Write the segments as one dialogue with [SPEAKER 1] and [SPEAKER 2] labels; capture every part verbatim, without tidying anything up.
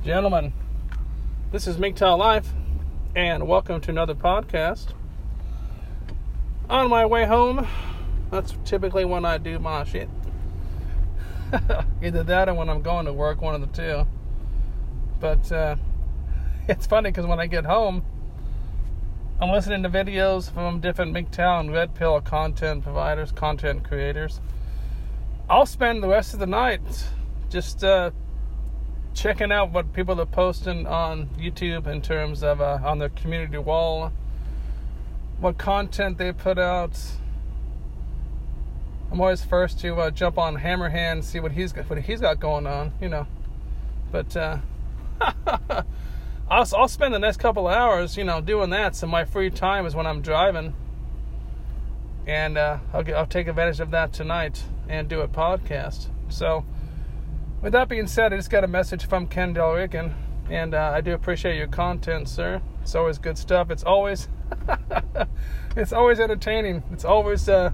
[SPEAKER 1] Gentlemen, this is M G T O W Life, and welcome to another podcast. On my way home, that's typically when I do my shit. Either that or when I'm going to work, one of the two. But uh, it's funny because when I get home, I'm listening to videos from different M G T O W and Red Pill content providers, content creators. I'll spend the rest of the night just uh, checking out what people are posting on YouTube in terms of uh, on their community wall, what content they put out. I'm always first to uh, jump on Hammerhand, see what he's got, what he's got going on, you know. But uh, I'll, I'll spend the next couple of hours, you know, doing that. So my free time is when I'm driving, and uh, I'll get, I'll take advantage of that tonight and do a podcast. So, with that being said, I just got a message from Ken Delrican, and uh, I do appreciate your content, sir. It's always good stuff. It's always, it's always entertaining. It's always, uh,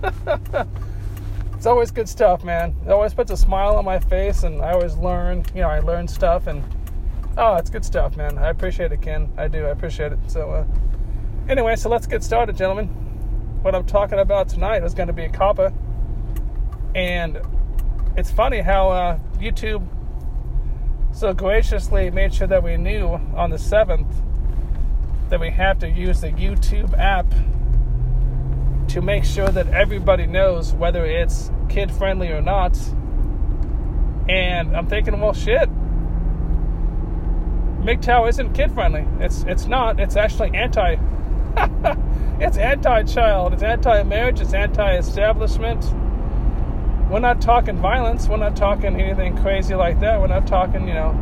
[SPEAKER 1] it's always good stuff, man. It always puts a smile on my face, and I always learn. You know, I learn stuff, and oh, it's good stuff, man. I appreciate it, Ken. I do. I appreciate it. So, uh, anyway, so let's get started, gentlemen. What I'm talking about tonight is going to be a COPPA, and it's funny how uh, YouTube so graciously made sure that we knew on the seventh that we have to use the YouTube app to make sure that everybody knows whether it's kid-friendly or not. And I'm thinking, well, shit. M G T O W isn't kid-friendly. It's it's not. It's actually anti. It's anti-child. It's anti-marriage. It's anti-establishment. We're not talking violence. We're not talking anything crazy like that. We're not talking, you know,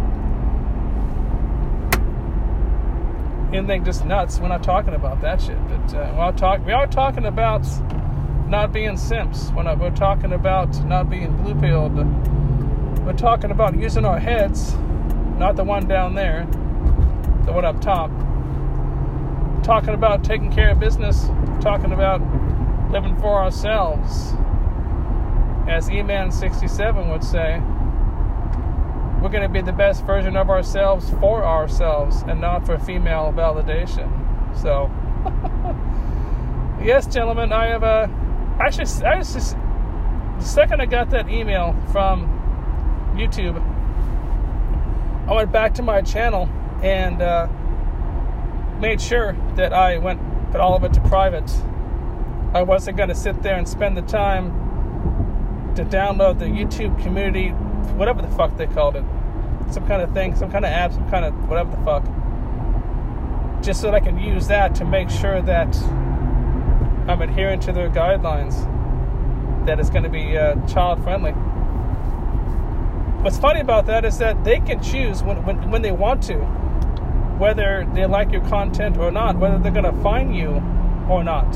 [SPEAKER 1] anything just nuts. We're not talking about that shit. But uh, we're talk- we are talking about not being simps. We're, not, we're talking about not being blue-pilled. We're talking about using our heads, not the one down there, the one up top. We're talking about taking care of business. We're talking about living for ourselves. As E Man sixty-seven would say, we're going to be the best version of ourselves for ourselves and not for female validation. So, yes, gentlemen, I have a. Actually, I was just, the second I got that email from YouTube, I went back to my channel and uh, made sure that I went, put all of it to private. I wasn't going to sit there and spend the time to download the YouTube community, whatever the fuck they called it, some kind of thing, some kind of app, some kind of whatever the fuck, just so that I can use that to make sure that I'm adhering to their guidelines, that it's going to be uh, child friendly. What's funny about that is that they can choose when, when when they want to, whether they like your content or not, whether they're going to fine you or not.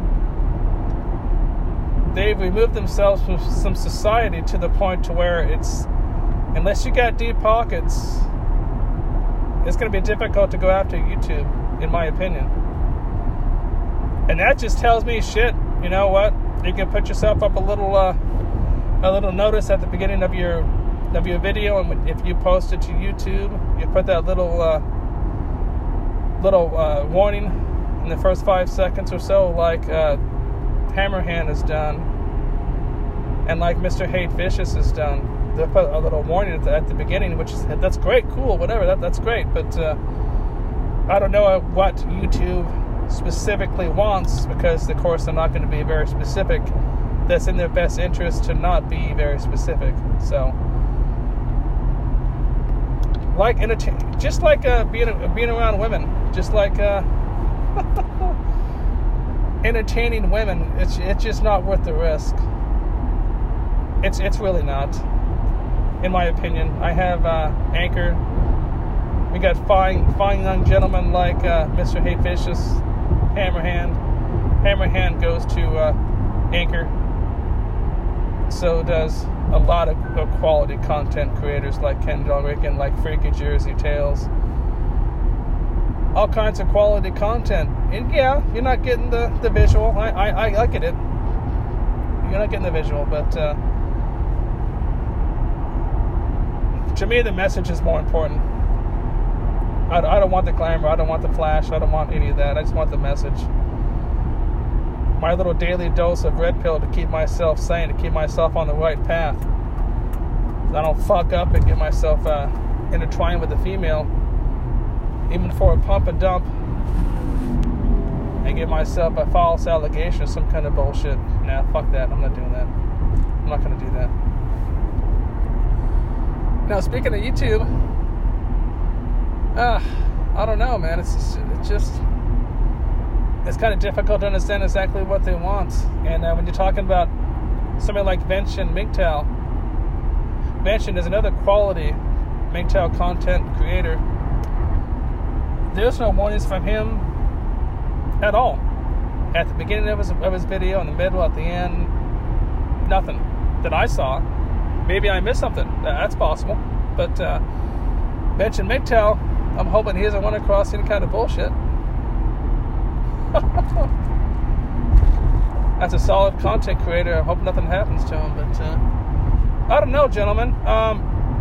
[SPEAKER 1] They've removed themselves from some society to the point to where it's, unless you got deep pockets, it's going to be difficult to go after YouTube, in my opinion. And that just tells me, shit, you know what? You can put yourself up a little, uh, a little notice at the beginning of your, of your video, and if you post it to YouTube, you put that little, uh, little uh, warning in the first five seconds or so, like. Uh, Hammerhand has done, and like Mister Hate Vicious has done. They put a little warning at the, at the beginning, which is, that's great, cool, whatever, that that's great. But uh, I don't know what YouTube specifically wants, because of course they're not going to be very specific. That's in their best interest to not be very specific. So, like entertain, just like uh, being being around women, just like. Uh, Entertaining women, it's it's just not worth the risk. It's it's really not, in my opinion. I have uh, Anchor. We got fine fine young gentlemen like uh, Mister Hate Vicious, Hammerhand. Hammerhand goes to uh, Anchor. So does a lot of, of quality content creators like Ken Delrican, like Freaky Jersey Tales. All kinds of quality content. And yeah, you're not getting the, the visual. I, I, I get it. You're not getting the visual, but uh, to me the message is more important. I, I don't want the glamour. I don't want the flash. I don't want any of that. I just want the message. My little daily dose of red pill to keep myself sane, to keep myself on the right path. So I don't fuck up and get myself uh, intertwined with a female, even for a pump and dump, and get myself a false allegation or some kind of bullshit. Nah, fuck that. I'm not doing that. I'm not going to do that. Now, speaking of YouTube, uh, I don't know, man. It's just, it's just, it's kind of difficult to understand exactly what they want. And uh, when you're talking about somebody like Vention M G T O W, Vention is another quality M G T O W content creator. There's no warnings from him at all. At the beginning of his, of his video, in the middle, at the end, nothing that I saw. Maybe I missed something. That's possible. But uh, Vention M G T O W, I'm hoping he doesn't run across any kind of bullshit. That's a solid content creator. I hope nothing happens to him. But uh, I don't know, gentlemen. Um,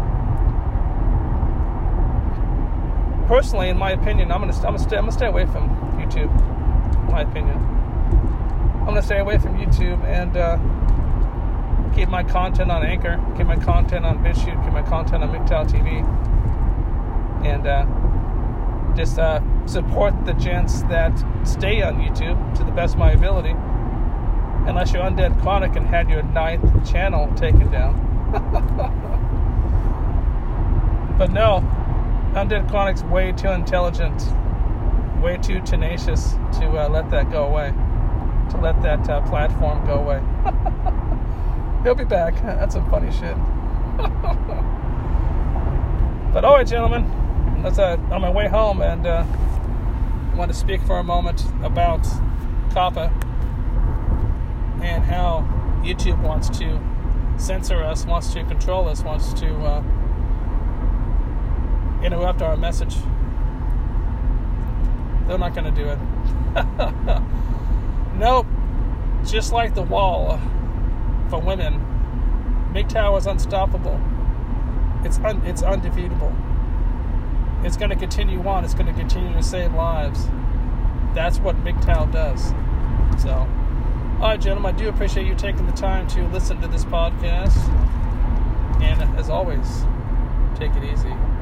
[SPEAKER 1] personally, in my opinion, I'm gonna I'm gonna stay I'm gonna stay away from YouTube. In my opinion, I'm gonna stay away from YouTube and uh, keep my content on Anchor, keep my content on BitChute, keep my content on M G T O W T V, and uh, just uh, support the gents that stay on YouTube to the best of my ability. Unless you're Undead Chronic and had your ninth channel taken down. But no, Undead Chronic's way too intelligent, way too tenacious to uh, let that go away, to let that uh, platform go away. He'll be back. That's some funny shit. But alright, gentlemen, that's uh, on my way home, and uh, I want to speak for a moment about COPPA and how YouTube wants to censor us, wants to control us, wants to uh, interrupt our message. They're not going to do it. Nope. Just like the wall for women, M G T O W is unstoppable. It's un- it's undefeatable. It's going to continue on. It's going to continue to save lives. That's what M G T O W does. So, all right, gentlemen, I do appreciate you taking the time to listen to this podcast. And as always, take it easy.